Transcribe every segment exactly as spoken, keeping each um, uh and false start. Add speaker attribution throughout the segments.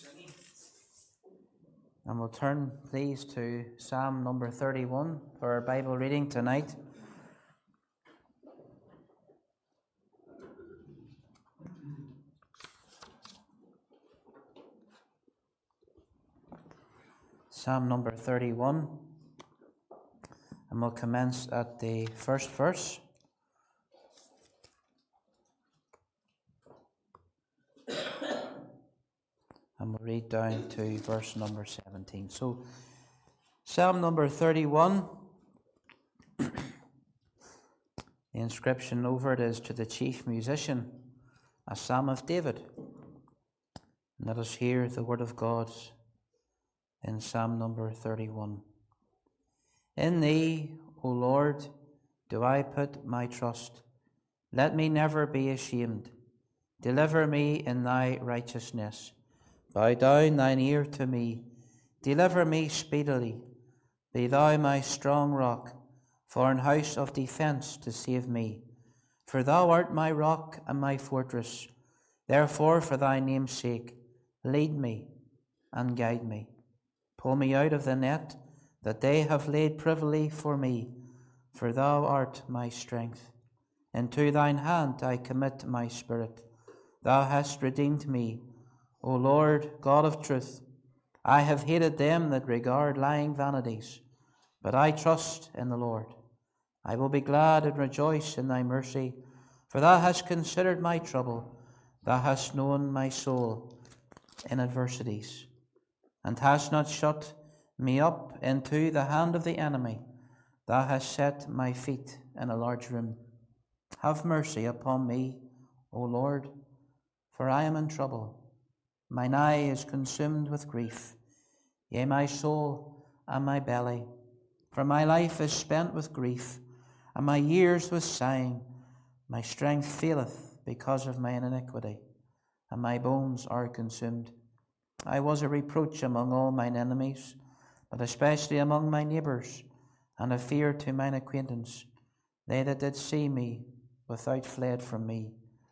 Speaker 1: And we'll turn, please, to Psalm number thirty-one for our Bible reading tonight. Psalm number thirty-one. And we'll commence at the first verse. And we'll read down to verse number seventeen. So, Psalm number thirty-one. The inscription over it is, "To the chief musician, a psalm of David." And let us hear the word of God in Psalm number thirty-one. In Thee, O Lord, do I put my trust. Let me never be ashamed. Deliver me in Thy righteousness. Bow down Thine ear to me. Deliver me speedily. Be Thou my strong rock, for an house of defence to save me. For Thou art my rock and my fortress. Therefore, for Thy name's sake, lead me and guide me. Pull me out of the net that they have laid privily for me, for Thou art my strength. Into Thine hand I commit my spirit. Thou hast redeemed me, O Lord, God of truth. I have hated them that regard lying vanities, but I trust in the Lord. I will be glad and rejoice in Thy mercy, for Thou hast considered my trouble. Thou hast known my soul in adversities, and hast not shut me up into the hand of the enemy. Thou hast set my feet in a large room. Have mercy upon me, O Lord, for I am in trouble. Mine eye is consumed with grief, yea, my soul and my belly. For my life is spent with grief, and my years with sighing. My strength faileth because of mine iniquity, and my bones are consumed. I was a reproach among all mine enemies, but especially among my neighbours, and a fear to mine acquaintance. They that did see me without fled from me.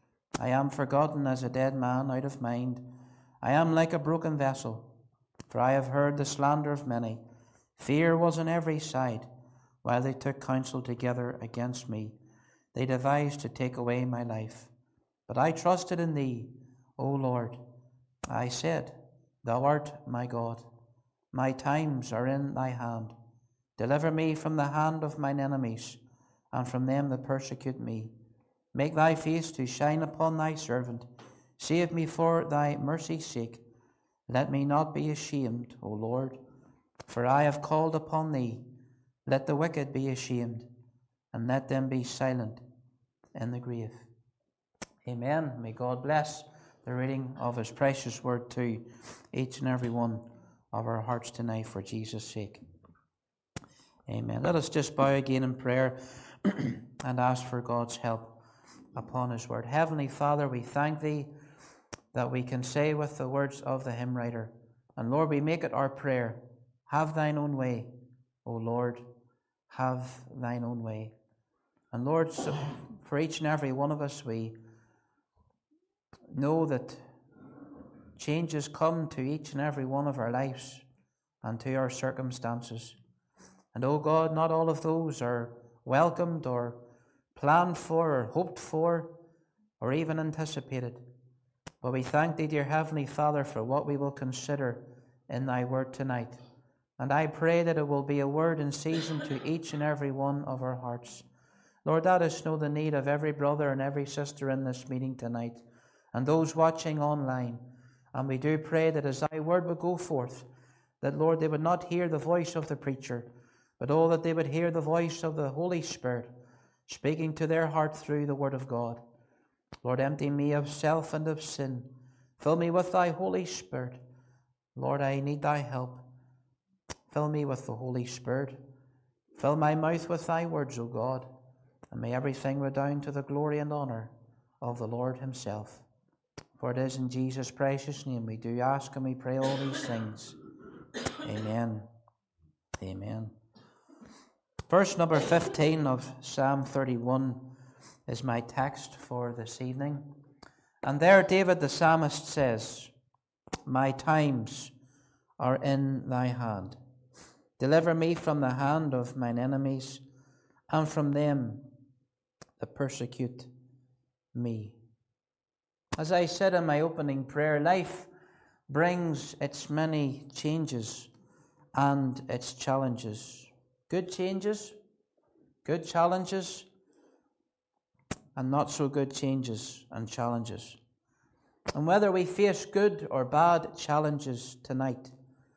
Speaker 1: I am forgotten as a dead man out of mind. I am like a broken vessel, for I have heard the slander of many. Fear was on every side, while they took counsel together against me. They devised to take away my life. But I trusted in Thee, O Lord. I said, Thou art my God. My times are in Thy hand. Deliver me from the hand of mine enemies, and from them that persecute me. Make Thy face to shine upon Thy servant. Save me for Thy mercy's sake. Let me not be ashamed, O Lord, for I have called upon Thee. Let the wicked be ashamed, and let them be silent in the grave. Amen. May God bless the reading of His precious word to each and every one of our hearts tonight for Jesus' sake. Amen. Let us just bow again in prayer and ask for God's help upon His word. Heavenly Father, we thank Thee that we can say with the words of the hymn writer, and Lord, we make it our prayer, have Thine own way, O Lord, have Thine own way. And Lord, so for each and every one of us, we know that changes come to each and every one of our lives and to our circumstances. And oh God, not all of those are welcomed or planned for or hoped for or even anticipated. But we thank Thee, dear Heavenly Father, for what we will consider in Thy word tonight. And I pray that it will be a word in season to each and every one of our hearts. Lord, let us know the need of every brother and every sister in this meeting tonight, and those watching online. And we do pray that as Thy word would go forth, that, Lord, they would not hear the voice of the preacher, but oh, that they would hear the voice of the Holy Spirit speaking to their heart through the word of God. Lord, empty me of self and of sin. Fill me with Thy Holy Spirit. Lord, I need Thy help. Fill me with the Holy Spirit. Fill my mouth with Thy words, O God, and may everything redound to the glory and honour of the Lord Himself. For it is in Jesus' precious name we do ask and we pray all these things. Amen. Amen. Verse number fifteen of Psalm thirty-one is my text for this evening. And there David the psalmist says, my times are in thy hand. Deliver me from the hand of mine enemies, and from them that persecute me. As I said in my opening prayer, life brings its many changes and its challenges. Good changes, good challenges, and not so good changes and challenges. And whether we face good or bad challenges tonight,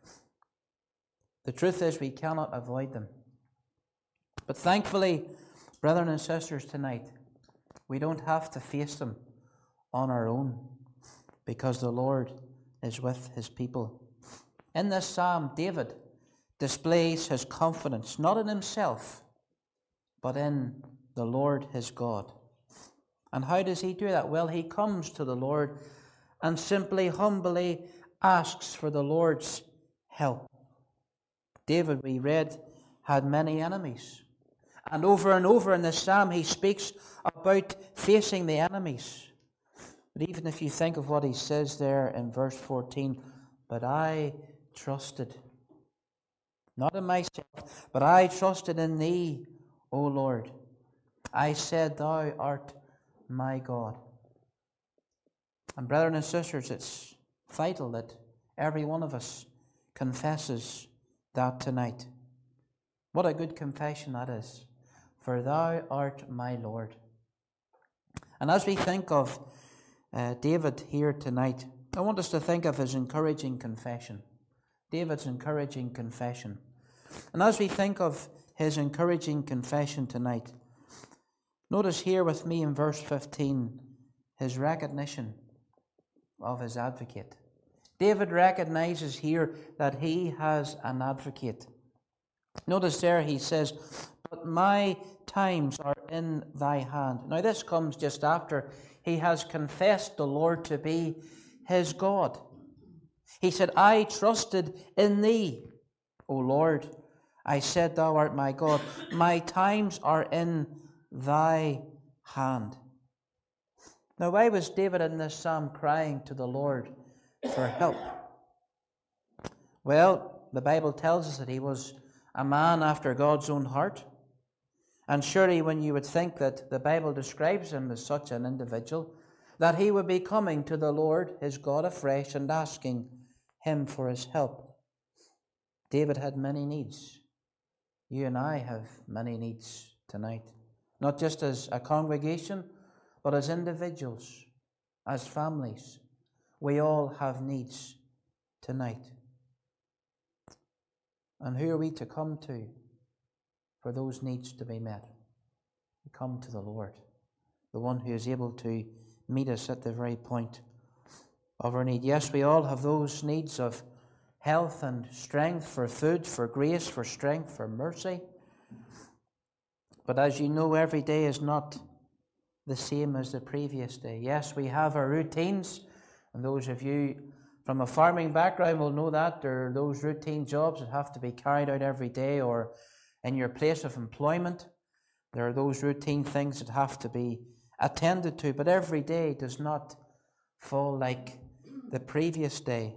Speaker 1: the truth is we cannot avoid them. But thankfully, brethren and sisters, tonight, we don't have to face them on our own, because the Lord is with his people. In this psalm, David displays his confidence not in himself, but in the Lord his God. And how does he do that? Well, he comes to the Lord and simply, humbly asks for the Lord's help. David, we read, had many enemies. And over and over in this psalm, he speaks about facing the enemies. But even if you think of what he says there in verse fourteen, but I trusted, not in myself, but I trusted in thee, O Lord. I said, thou art my God. And brethren and sisters, it's vital that every one of us confesses that tonight. What a good confession that is. For thou art my Lord. And as we think of uh, David here tonight, I want us to think of his encouraging confession. David's encouraging confession. And as we think of his encouraging confession tonight, notice here with me in verse fifteen, his recognition of his advocate. David recognizes here that he has an advocate. Notice there he says, but my times are in thy hand. Now this comes just after he has confessed the Lord to be his God. He said, I trusted in thee, O Lord. I said, thou art my God. My times are in thy hand. Now why was David in this psalm crying to the Lord for help? Well, the Bible tells us that he was a man after God's own heart. And surely when you would think that the Bible describes him as such an individual, that he would be coming to the Lord, his God, afresh and asking him for his help. David had many needs. You and I have many needs tonight. Not just as a congregation, but as individuals, as families. We all have needs tonight. And who are we to come to for those needs to be met? We come to the Lord, the one who is able to meet us at the very point of our need. Yes, we all have those needs of health and strength, for food, for grace, for strength, for mercy. But as you know, every day is not the same as the previous day. Yes, we have our routines, and those of you from a farming background will know that. There are those routine jobs that have to be carried out every day, or in your place of employment, there are those routine things that have to be attended to, but every day does not fall like the previous day.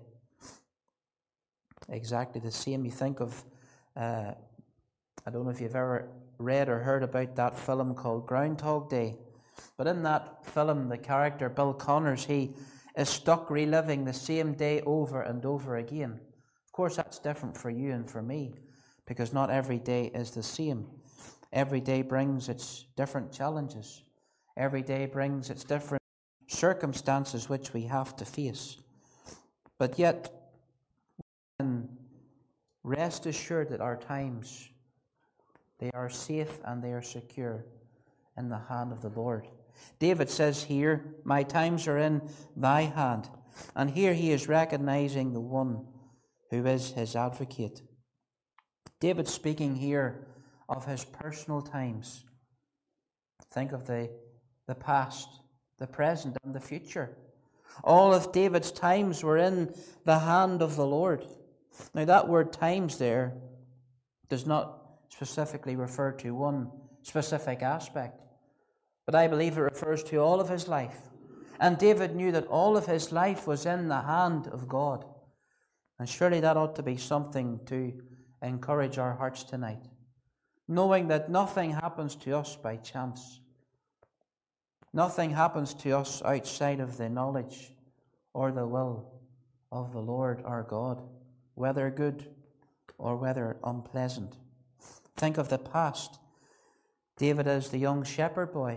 Speaker 1: Exactly the same. You think of, uh, I don't know if you've ever read or heard about that film called Groundhog Day, but in that film, the character Bill Connors, he is stuck reliving the same day over and over again. Of course, that's different for you and for me, because not every day is the same. Every day brings its different challenges. Every day brings its different circumstances which we have to face. But yet, we can rest assured that our times, they are safe and they are secure in the hand of the Lord. David says here, my times are in thy hand. And here he is recognizing the one who is his advocate. David's speaking here of his personal times. Think of the, the past, the present, and the future. All of David's times were in the hand of the Lord. Now that word times there does not specifically refer to one specific aspect, but I believe it refers to all of his life. And David knew that all of his life was in the hand of God. And surely that ought to be something to encourage our hearts tonight. Knowing that nothing happens to us by chance. Nothing happens to us outside of the knowledge or the will of the Lord our God, whether good or whether unpleasant. Think of the past. David is the young shepherd boy.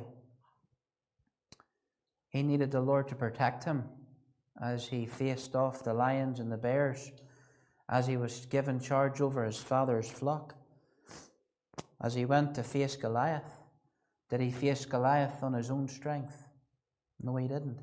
Speaker 1: He needed the Lord to protect him as he faced off the lions and the bears, as he was given charge over his father's flock. As he went to face Goliath, did he face Goliath on his own strength? No, he didn't.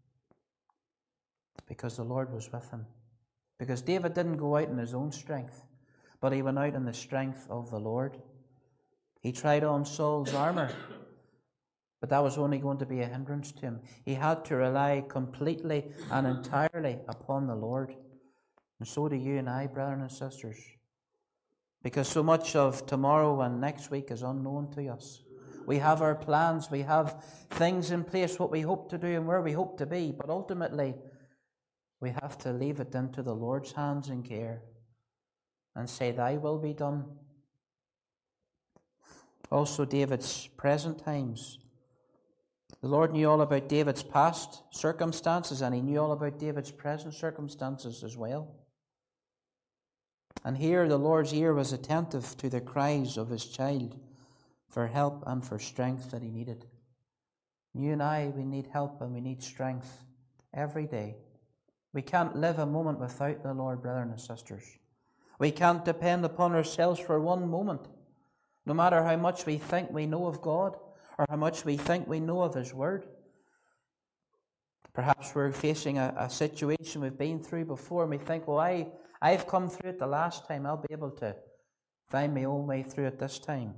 Speaker 1: Because the Lord was with him. Because David didn't go out in his own strength, but he went out in the strength of the Lord. He tried on Saul's armor, but that was only going to be a hindrance to him. He had to rely completely and entirely upon the Lord. And so do you and I, brethren and sisters. Because so much of tomorrow and next week is unknown to us. We have our plans, we have things in place, what we hope to do and where we hope to be, but ultimately we have to leave it into the Lord's hands and care and say, Thy will be done. Also, David's present times. The Lord knew all about David's past circumstances, and he knew all about David's present circumstances as well. And here the Lord's ear was attentive to the cries of his child for help and for strength that he needed. You and I, we need help and we need strength every day. We can't live a moment without the Lord, brethren and sisters. We can't depend upon ourselves for one moment. No matter how much we think we know of God or how much we think we know of His Word. Perhaps we're facing a, a situation we've been through before and we think, well, I, I've come through it the last time. I'll be able to find my own way through it this time.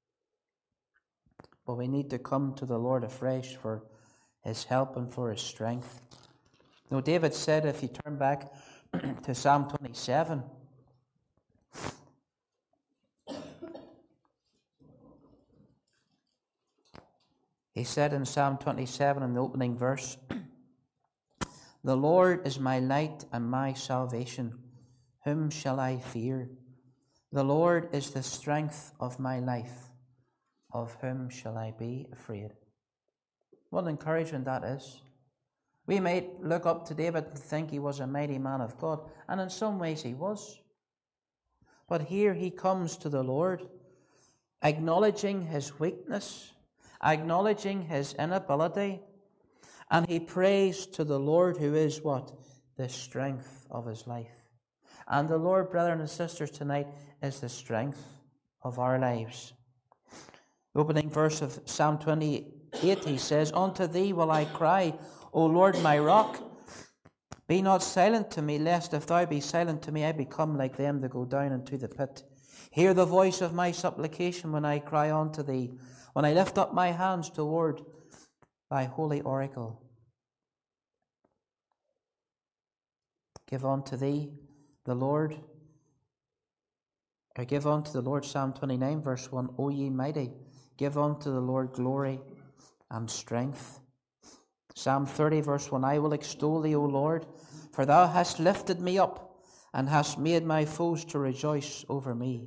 Speaker 1: But we need to come to the Lord afresh for His help and for His strength. You know, David said, if you turn back to Psalm twenty-seven, he said in Psalm twenty-seven in the opening verse, The Lord is my light and my salvation. Whom shall I fear? The Lord is the strength of my life. Of whom shall I be afraid? What encouragement that is. We might look up to David and think he was a mighty man of God, and in some ways he was. But here he comes to the Lord, acknowledging his weakness, acknowledging his inability, and he prays to the Lord who is what? The strength of his life. And the Lord, brethren and sisters, tonight is the strength of our lives. The opening verse of Psalm twenty-eight, he says, Unto thee will I cry, O Lord my rock. Be not silent to me, lest if thou be silent to me, I become like them that go down into the pit. Hear the voice of my supplication when I cry unto thee, when I lift up my hands toward thy holy oracle. Give unto thee the Lord, or give unto the Lord, Psalm twenty-nine, verse one, O ye mighty, give unto the Lord glory and strength. Psalm thirty, verse one, I will extol thee, O Lord, for thou hast lifted me up, and hast made my foes to rejoice over me.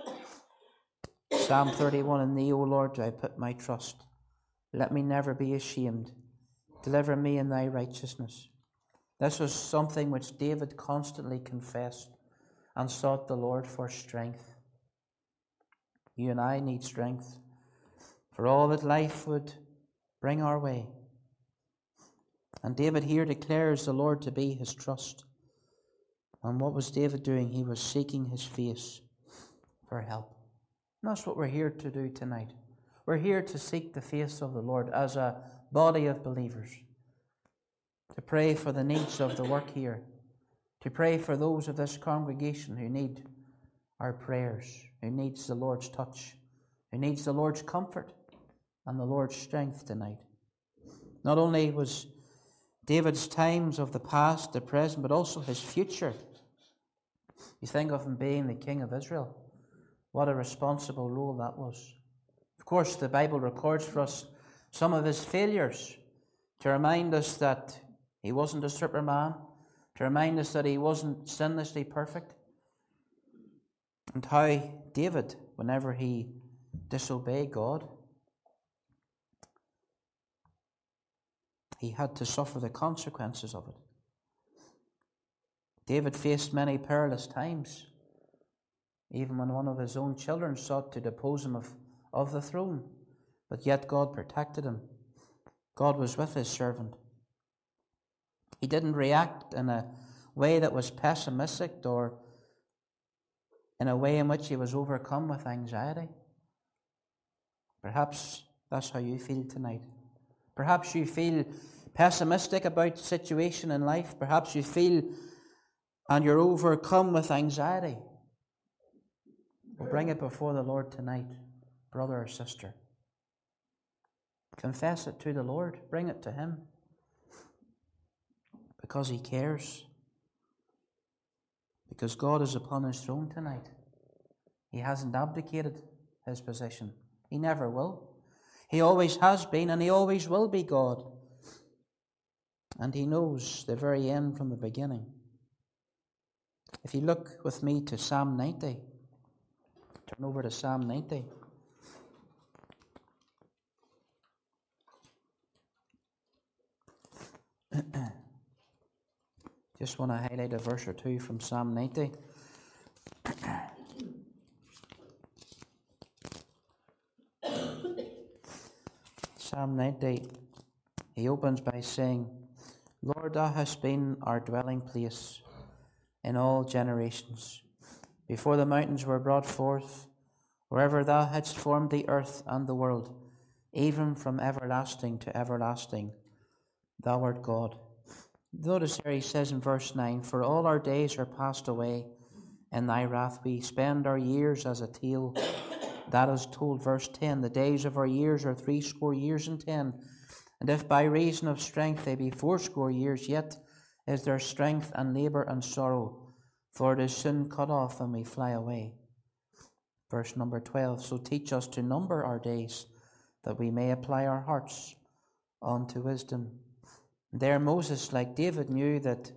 Speaker 1: Psalm thirty-one, in thee, O Lord, do I put my trust. Let me never be ashamed. Deliver me in thy righteousness. This was something which David constantly confessed and sought the Lord for strength. You and I need strength for all that life would bring our way. And David here declares the Lord to be his trust. And what was David doing? He was seeking his face for help. And that's what we're here to do tonight. We're here to seek the face of the Lord as a body of believers. To pray for the needs of the work here. To pray for those of this congregation who need our prayers, who needs the Lord's touch, who needs the Lord's comfort and the Lord's strength tonight. Not only was David's times of the past, the present, but also his future. You think of him being the king of Israel. What a responsible role that was. Of course, the Bible records for us some of his failures. to remind us that he wasn't a Superman, to remind us that he wasn't sinlessly perfect, and how David, whenever he disobeyed God, he had to suffer the consequences of it. David faced many perilous times, even when one of his own children sought to depose him of, of the throne, but yet God protected him. God was with his servant. He didn't react in a way that was pessimistic or in a way in which he was overcome with anxiety. Perhaps that's how you feel tonight. Perhaps you feel pessimistic about the situation in life. Perhaps you feel and you're overcome with anxiety. Well, bring it before the Lord tonight, brother or sister. Confess it to the Lord. Bring it to Him. Because He cares. Because God is upon His throne tonight. He hasn't abdicated His position. He never will. He always has been and He always will be God. And He knows the very end from the beginning. If you look with me to Psalm ninety, turn over to Psalm ninety. Just want to highlight a verse or two from Psalm ninety. Psalm ninety, he opens by saying, Lord, Thou hast been our dwelling place in all generations. Before the mountains were brought forth, wherever Thou hadst formed the earth and the world, even from everlasting to everlasting, Thou art God. Notice here he says in verse nine, For all our days are passed away, in Thy wrath we spend our years as a tale. That is told, verse ten, The days of our years are threescore years and ten. And if by reason of strength they be fourscore years, yet is there strength and labour and sorrow, for it is soon cut off and we fly away. Verse number twelve, So teach us to number our days, that we may apply our hearts unto wisdom. There Moses, like David, knew that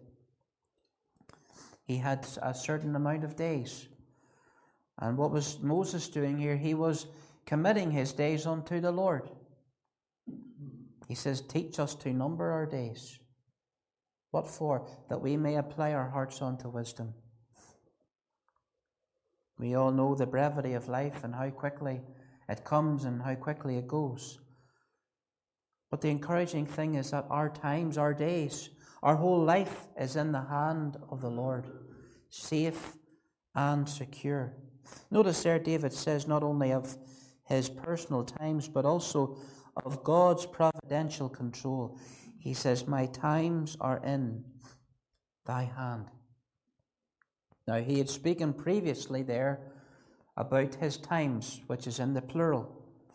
Speaker 1: he had a certain amount of days. And what was Moses doing here? He was committing his days unto the Lord. He says, teach us to number our days. What for? That we may apply our hearts unto wisdom. We all know the brevity of life and how quickly it comes and how quickly it goes. But the encouraging thing is that our times, our days, our whole life is in the hand of the Lord, safe and secure. Notice there David says not only of his personal times, but also of God's providential control. He says, my times are in Thy hand. Now, he had spoken previously there about his times, which is in the plural.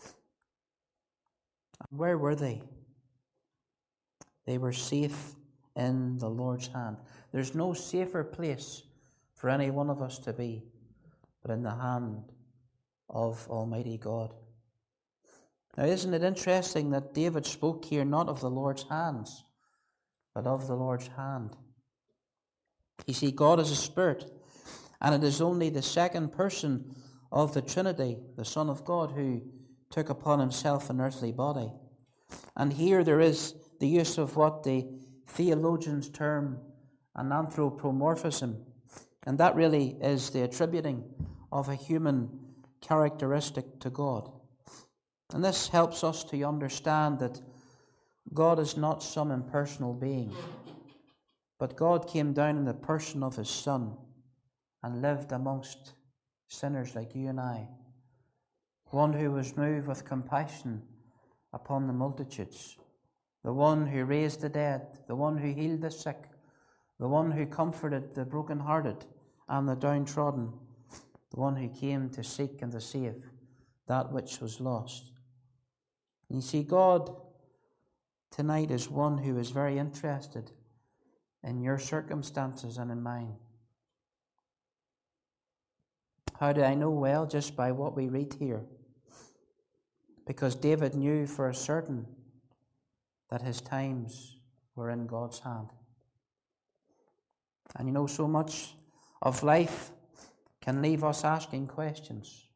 Speaker 1: And where were they? They were safe in the Lord's hand. There's no safer place for any one of us to be but in the hand of Almighty God. Now, isn't it interesting that David spoke here not of the Lord's hands, but of the Lord's hand? You see, God is a spirit, and it is only the second person of the Trinity, the Son of God, who took upon himself an earthly body. And here there is the use of what the theologians term an anthropomorphism, and that really is the attributing of a human characteristic to God. And this helps us to understand that God is not some impersonal being, but God came down in the person of His Son and lived amongst sinners like you and I, one who was moved with compassion upon the multitudes, the one who raised the dead, the one who healed the sick, the one who comforted the brokenhearted and the downtrodden, the one who came to seek and to save that which was lost. You see, God tonight is one who is very interested in your circumstances and in mine. How do I know? Well, just by what we read here. Because David knew for a certain that his times were in God's hand. And you know, so much of life can leave us asking questions,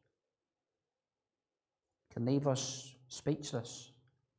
Speaker 1: can leave us speechless.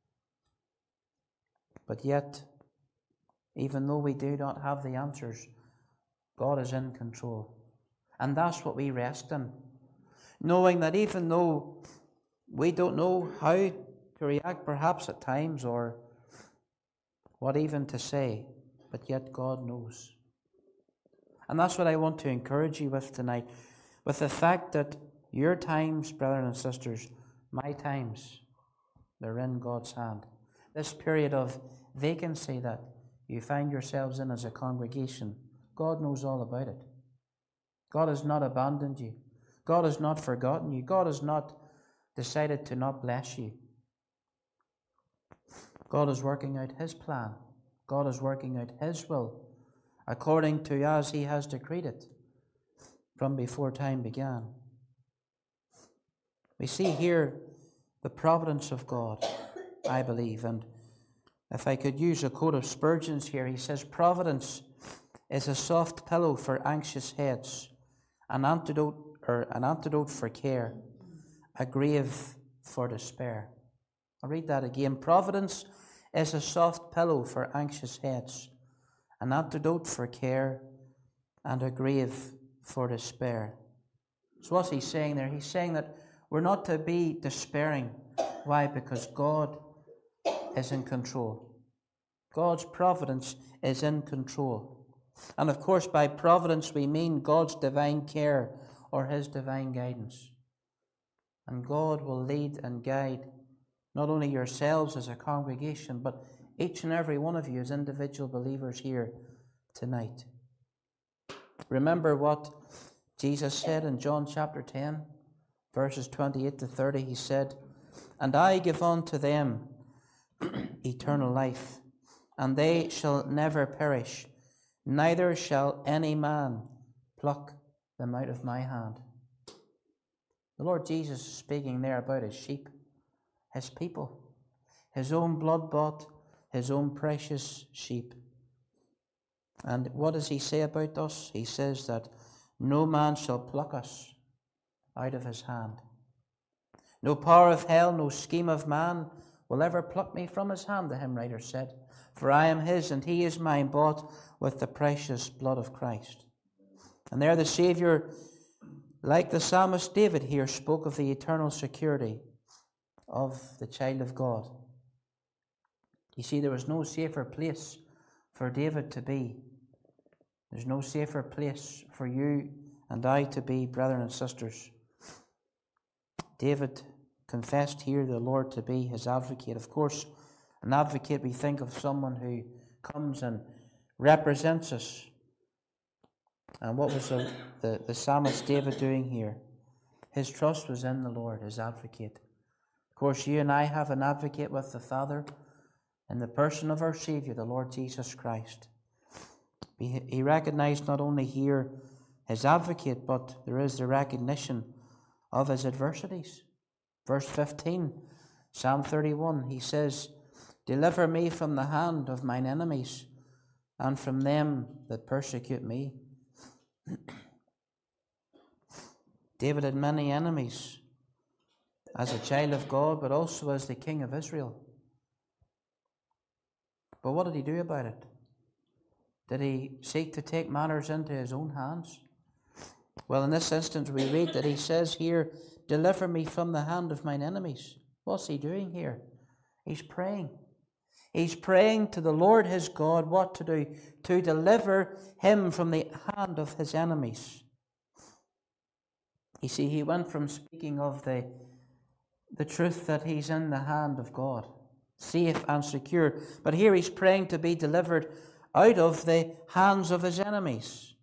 Speaker 1: But yet, even though we do not have the answers, God is in control. And that's what we rest in. Knowing that even though we don't know how to react perhaps at times or what even to say, but yet God knows. And that's what I want to encourage you with tonight, with the fact that your times, brothers and sisters, my times, they're in God's hand. This period of vacancy that you find yourselves in as a congregation, God knows all about it. God has not abandoned you. God has not forgotten you. God has not decided to not bless you. God is working out his plan. God is working out his will according to as he has decreed it from before time began. We see here the providence of God, I believe. And if I could use a quote of Spurgeon's here, he says, "Providence is a soft pillow for anxious heads, an antidote or an antidote for care, a grave for despair." I'll read that again. Providence is a soft pillow for anxious heads, an antidote for care, and a grave for despair. So what's he saying there? He's saying that we're not to be despairing. Why? Because God is in control. God's providence is in control. And of course, by providence we mean God's divine care or his divine guidance. And God will lead and guide not only yourselves as a congregation, but each and every one of you as individual believers here tonight. Remember what Jesus said in John chapter ten, verses twenty-eight to thirty. He said, "And I give unto them eternal life, and they shall never perish, neither shall any man pluck them out of my hand." The Lord Jesus is speaking there about his sheep, his people, his own blood-bought, his own precious sheep. And what does he say about us? He says that no man shall pluck us out of his hand. No power of hell, no scheme of man will ever pluck me from his hand, the hymn writer said. For I am his and he is mine, bought with the precious blood of Christ. And there the Saviour, like the psalmist David here, spoke of the eternal security of the child of God. You see, there was no safer place for David to be. There's no safer place for you and I to be, brethren and sisters. David confessed here the Lord to be his advocate. Of course, an advocate, we think of someone who comes and represents us. And what was the, the, the psalmist David doing here? His trust was in the Lord, his advocate. Of course, you and I have an advocate with the Father in the person of our Saviour, the Lord Jesus Christ. He, he recognized not only here his advocate, but there is the recognition of his adversities. Verse fifteen, Psalm thirty-one, he says, "Deliver me from the hand of mine enemies, and from them that persecute me." David had many enemies as a child of God, but also as the king of Israel. But what did he do about it? Did he seek to take matters into his own hands? Well, in this instance, we read that he says here, "Deliver me from the hand of mine enemies." What's he doing here? He's praying. He's praying to the Lord his God what to do? To deliver him from the hand of his enemies. You see, he went from speaking of the, the truth that he's in the hand of God, safe and secure. But here he's praying to be delivered out of the hands of his enemies.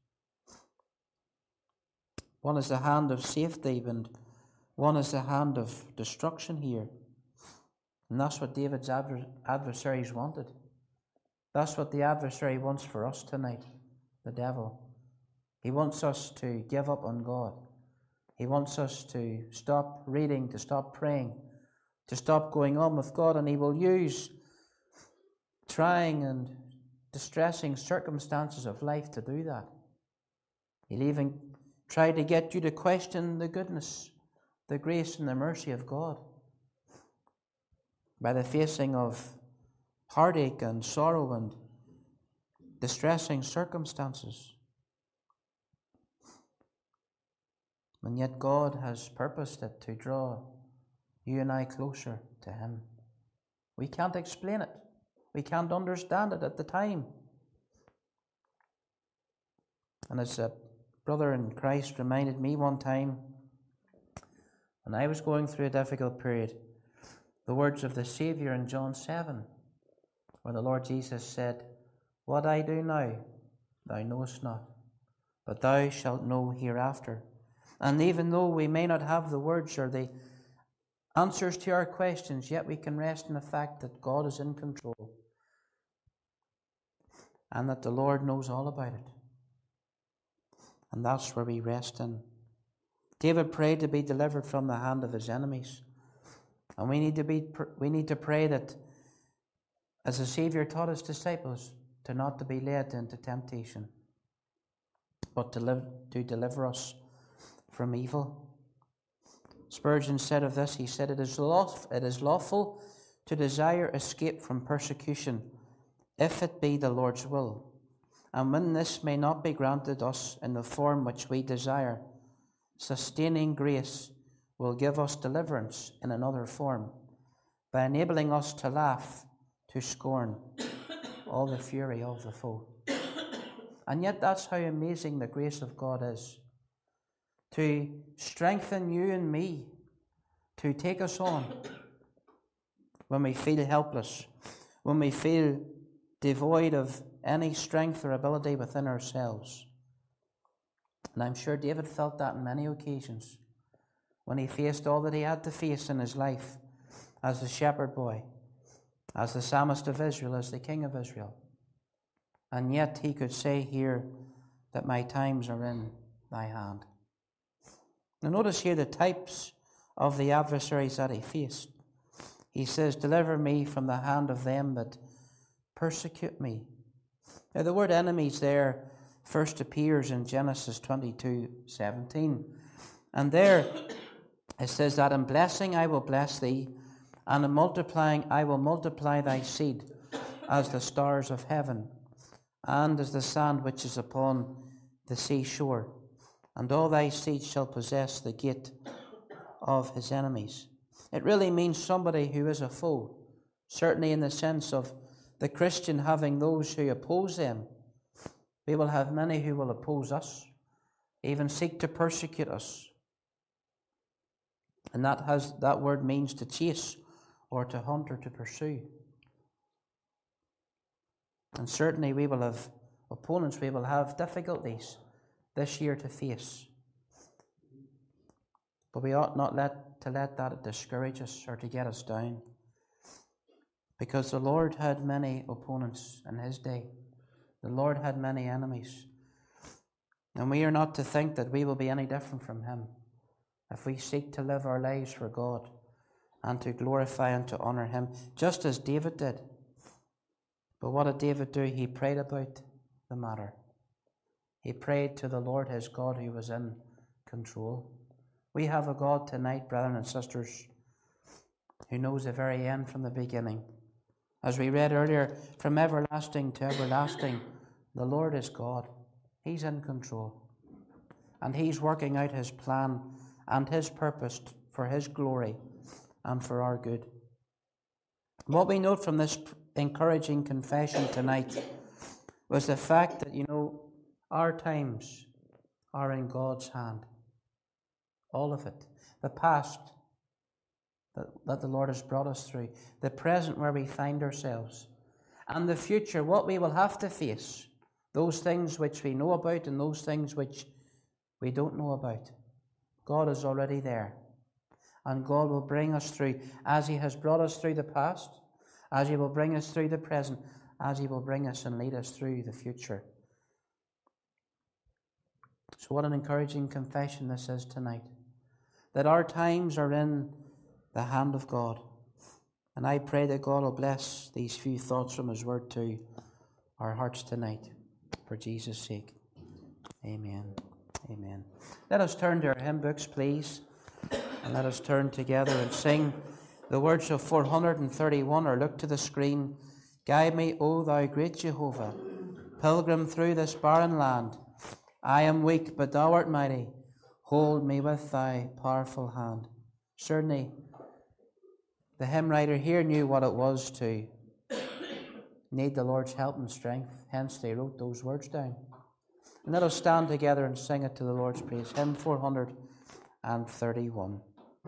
Speaker 1: One is the hand of safety, and one is the hand of destruction here. And that's what David's adver- adversaries wanted. That's what the adversary wants for us tonight, the devil. He wants us to give up on God. He wants us to stop reading, to stop praying, to stop going on with God, and he will use trying and distressing circumstances of life to do that. He'll even try to get you to question the goodness, the grace and the mercy of God by the facing of heartache and sorrow and distressing circumstances. And yet God has purposed it to draw you and I closer to Him. We can't explain it. We can't understand it at the time. And as a brother in Christ reminded me one time, when I was going through a difficult period, the words of the Saviour in John seven, where the Lord Jesus said, "What I do now, thou knowest not, but thou shalt know hereafter." And even though we may not have the words or the answers to our questions, yet we can rest in the fact that God is in control and that the Lord knows all about it. And that's where we rest in. David prayed to be delivered from the hand of his enemies. And we need to be we need to pray that, as the Saviour taught his disciples, to not to be led into temptation, but to live to deliver us from evil. Spurgeon said of this, he said, it is, lawful, it is lawful to desire escape from persecution, if it be the Lord's will. And when this may not be granted us in the form which we desire, sustaining grace will give us deliverance in another form, by enabling us to laugh, to scorn all the fury of the foe. And yet that's how amazing the grace of God is. To strengthen you and me, to take us on when we feel helpless, when we feel devoid of any strength or ability within ourselves. And I'm sure David felt that on many occasions when he faced all that he had to face in his life as the shepherd boy, as the psalmist of Israel, as the king of Israel. And yet he could say here that my times are in thy hand. Now notice here the types of the adversaries that he faced. He says, deliver me from the hand of them that persecute me. Now the word enemies there first appears in Genesis twenty-two seventeen. And there it says that in blessing I will bless thee, and in multiplying I will multiply thy seed as the stars of heaven, and as the sand which is upon the seashore. And all thy seed shall possess the gate of his enemies. It really means somebody who is a foe, certainly in the sense of the Christian having those who oppose them. We will have many who will oppose us, even seek to persecute us. And that has that word means to chase or to hunt or to pursue. And certainly we will have opponents, we will have difficulties this year to face. But we ought not let to let that discourage us or to get us down. Because the Lord had many opponents in his day. The Lord had many enemies. And we are not to think that we will be any different from him if we seek to live our lives for God and to glorify and to honour him, just as David did. But what did David do? He prayed about the matter. He prayed to the Lord his God who was in control. We have a God tonight, brethren and sisters, who knows the very end from the beginning. As we read earlier, from everlasting to everlasting, the Lord is God. He's in control. And he's working out his plan and his purpose for his glory and for our good. What we note from this encouraging confession tonight was the fact that, you know, our times are in God's hand. All of it. The past that, that the Lord has brought us through. The present where we find ourselves. And the future, what we will have to face. Those things which we know about and those things which we don't know about. God is already there. And God will bring us through as he has brought us through the past, as he will bring us through the present, as he will bring us and lead us through the future. So what an encouraging confession this is tonight. That our times are in the hand of God. And I pray that God will bless these few thoughts from His Word to our hearts tonight, for Jesus' sake. Amen. Amen. Let us turn to our hymn books, please, and let us turn together and sing the words of four hundred thirty-one, or look to the screen. Guide me, O thou great Jehovah, pilgrim through this barren land. I am weak, but thou art mighty. Hold me with thy powerful hand. Certainly, the hymn writer here knew what it was to need the Lord's help and strength. Hence, they wrote those words down. And let us stand together and sing it to the Lord's praise. Hymn four hundred thirty-one.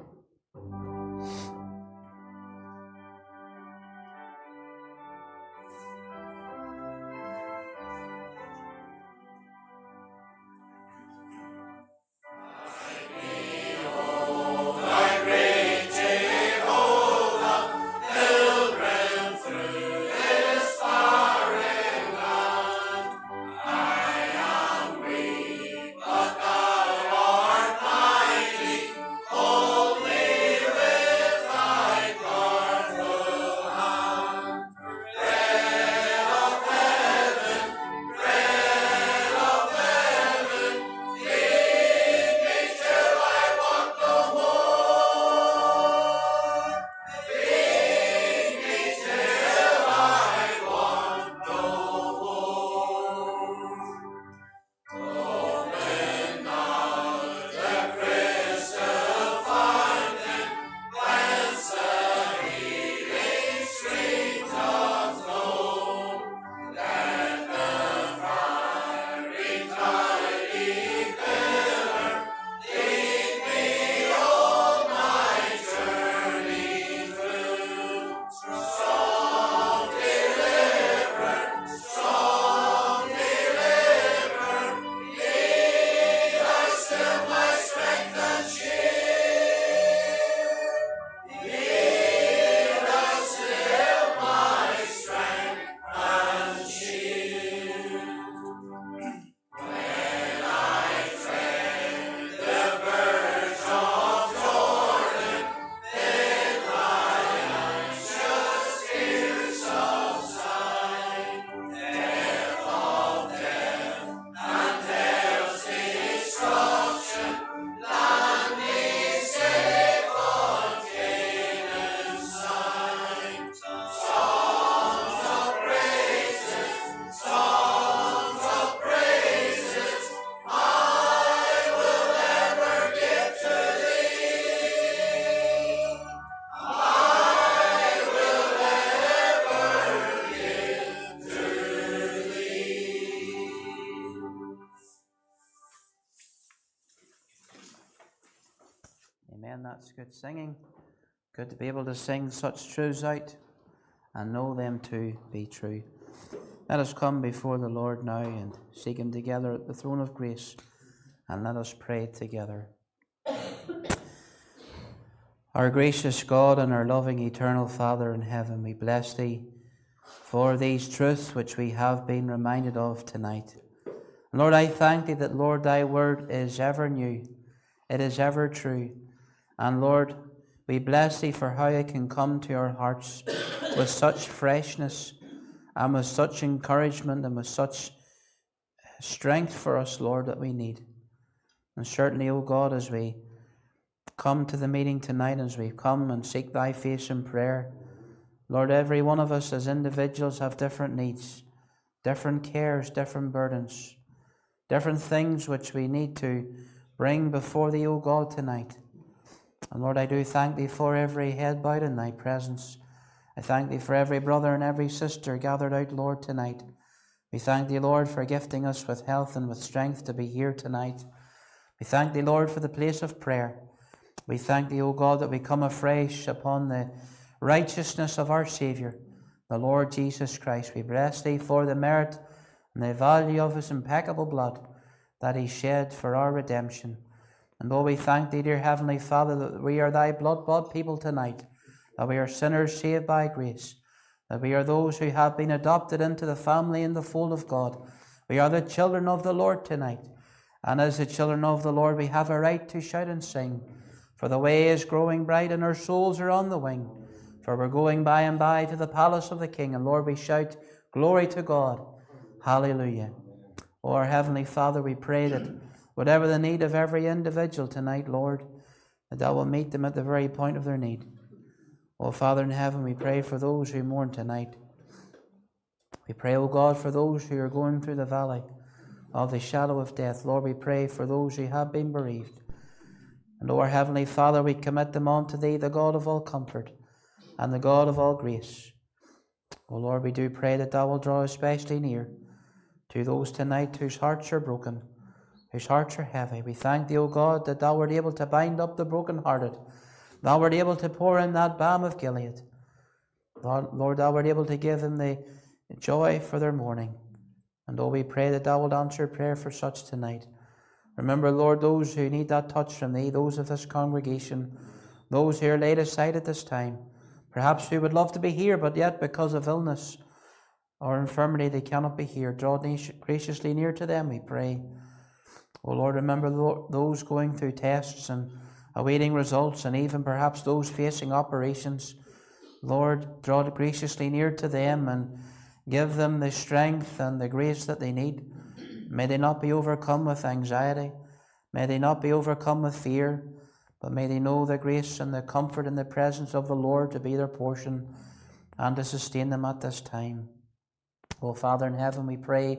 Speaker 1: Amen. That's good singing. Good to be able to sing such truths out and know them to be true. Let us come before the Lord now and seek Him together at the throne of grace, and let us pray together. Our gracious God and our loving eternal Father in heaven, we bless Thee for these truths which we have been reminded of tonight. Lord, I thank Thee that, Lord, Thy word is ever new. It is ever true. And Lord, we bless Thee for how it can come to our hearts with such freshness and with such encouragement and with such strength for us, Lord, that we need. And certainly, O God, as we come to the meeting tonight, as we come and seek Thy face in prayer, Lord, every one of us as individuals have different needs, different cares, different burdens, different things which we need to bring before Thee, O God, tonight. And Lord, I do thank Thee for every head bowed in Thy presence. I thank Thee for every brother and every sister gathered out, Lord, tonight. We thank Thee, Lord, for gifting us with health and with strength to be here tonight. We thank Thee, Lord, for the place of prayer. We thank Thee, O God, that we come afresh upon the righteousness of our Saviour, the Lord Jesus Christ. We bless Thee for the merit and the value of His impeccable blood that He shed for our redemption. And oh, we thank Thee, dear Heavenly Father, that we are Thy blood-bought people tonight, that we are sinners saved by grace, that we are those who have been adopted into the family and the fold of God. We are the children of the Lord tonight. And as the children of the Lord, we have a right to shout and sing, for the way is growing bright and our souls are on the wing. For we're going by and by to the palace of the King, and Lord, we shout, glory to God. Hallelujah. O our Heavenly Father, we pray that whatever the need of every individual tonight, Lord, that thou will meet them at the very point of their need. O Father in heaven, we pray for those who mourn tonight. We pray, O God, for those who are going through the valley of the shadow of death. Lord, we pray for those who have been bereaved. And O our Heavenly Father, we commit them unto Thee, the God of all comfort and the God of all grace. O Lord, we do pray that Thou will draw especially near to those tonight whose hearts are broken, whose hearts are heavy. We thank Thee, O God, that Thou wert able to bind up the brokenhearted. Thou wert able to pour in that balm of Gilead. Lord, Thou wert able to give them the joy for their mourning. And oh, we pray that Thou wilt answer prayer for such tonight. Remember, Lord, those who need that touch from Thee, those of this congregation, those who are laid aside at this time, perhaps who would love to be here, but yet because of illness or infirmity they cannot be here. Draw graciously near to them, we pray. Oh Lord, remember those going through tests and awaiting results, and even perhaps those facing operations. Lord, draw graciously near to them and give them the strength and the grace that they need. May they not be overcome with anxiety. May they not be overcome with fear, but may they know the grace and the comfort and the presence of the Lord to be their portion and to sustain them at this time. Oh, Father in heaven, we pray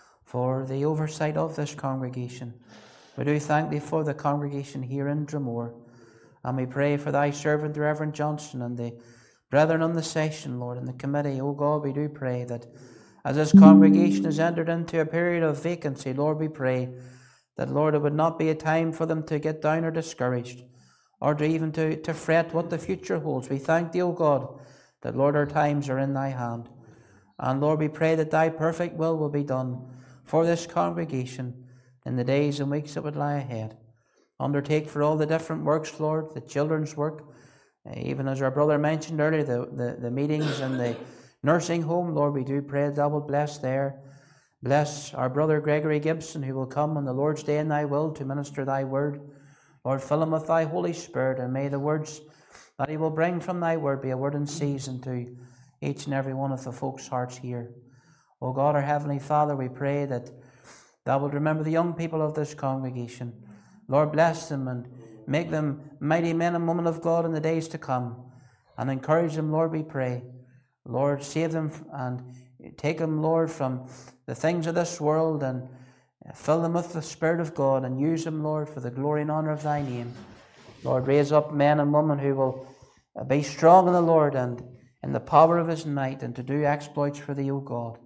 Speaker 1: for the oversight of this congregation. We do thank Thee for the congregation here in Dromore, and we pray for Thy servant, the Reverend Johnson, and the brethren on the session, Lord, and the committee. Oh God, we do pray that as this congregation has entered into a period of vacancy, Lord, we pray that, Lord, it would not be a time for them to get down or discouraged, or to even to, to fret what the future holds. We thank Thee, O God, that, Lord, our times are in Thy hand. And, Lord, we pray that Thy perfect will will be done for this congregation in the days and weeks that would lie ahead. Undertake for all the different works, Lord, the children's work, even as our brother mentioned earlier, the, the, the meetings and the nursing home. Lord, we do pray that Thou wilt bless there. Bless our brother Gregory Gibson, who will come on the Lord's day in Thy will to minister Thy word. Lord, fill him with Thy Holy Spirit, and may the words that he will bring from Thy word be a word in season to each and every one of the folks' hearts here. O God, our Heavenly Father, we pray that Thou wilt remember the young people of this congregation. Lord, bless them and make them mighty men and women of God in the days to come, and encourage them, Lord, we pray. Lord, save them and take them, Lord, from the things of this world, and fill them with the Spirit of God, and use them, Lord, for the glory and honour of Thy name. Lord, raise up men and women who will be strong in the Lord and in the power of His might, and to do exploits for Thee, O God.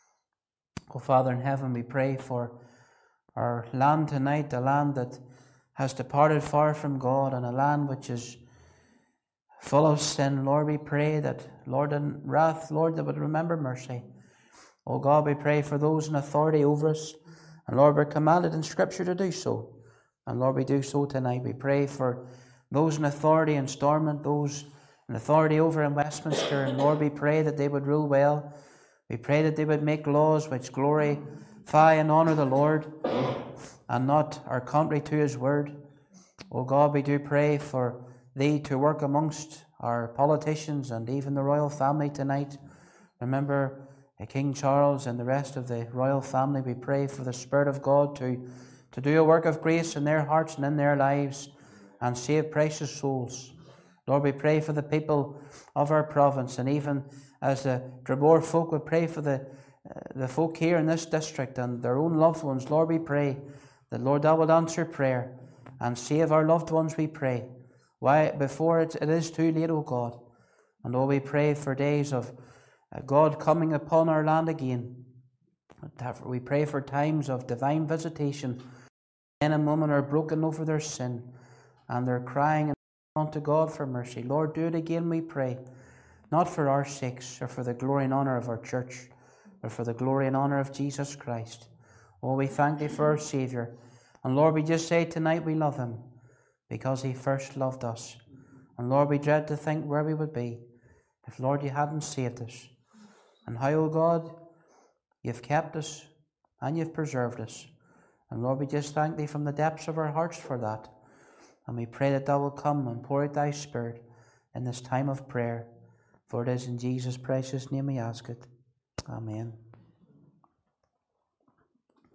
Speaker 1: O Father in heaven, we pray for our land tonight, a land that has departed far from God, and a land which is full of sin. Lord, we pray that, Lord, in wrath, Lord, that would remember mercy. O God, we pray for those in authority over us, and Lord, we're commanded in Scripture to do so. And Lord, we do so tonight. We pray for those in authority in Stormont, those in authority over in Westminster, and Lord, we pray that they would rule well. We pray that they would make laws which glorify and honour the Lord, and not are contrary to His word. O God, we do pray for Thee to work amongst our politicians and even the royal family tonight. Remember King Charles and the rest of the royal family. We pray for the Spirit of God to, to do a work of grace in their hearts and in their lives, and save precious souls. Lord, we pray for the people of our province, and even as the Dromore folk, we pray for the, uh, the folk here in this district and their own loved ones. Lord, we pray that, Lord, Thou wilt answer prayer and save our loved ones, we pray. Why, before it, it is too late, O God. And oh, we pray for days of uh, God coming upon our land again. We pray for times of divine visitation. Men and women are broken over their sin, and they're crying unto God for mercy. Lord, do it again, we pray. Not for our sakes, or for the glory and honour of our church, but for the glory and honour of Jesus Christ. Oh, we thank Thee for our Saviour. And Lord, we just say tonight we love Him, because He first loved us. And Lord, we dread to think where we would be if, Lord, You hadn't saved us. And how, O God, You've kept us and You've preserved us. And Lord, we just thank Thee from the depths of our hearts for that. And we pray that Thou will come and pour out Thy Spirit in this time of prayer. For it is in Jesus' precious name we ask it. Amen.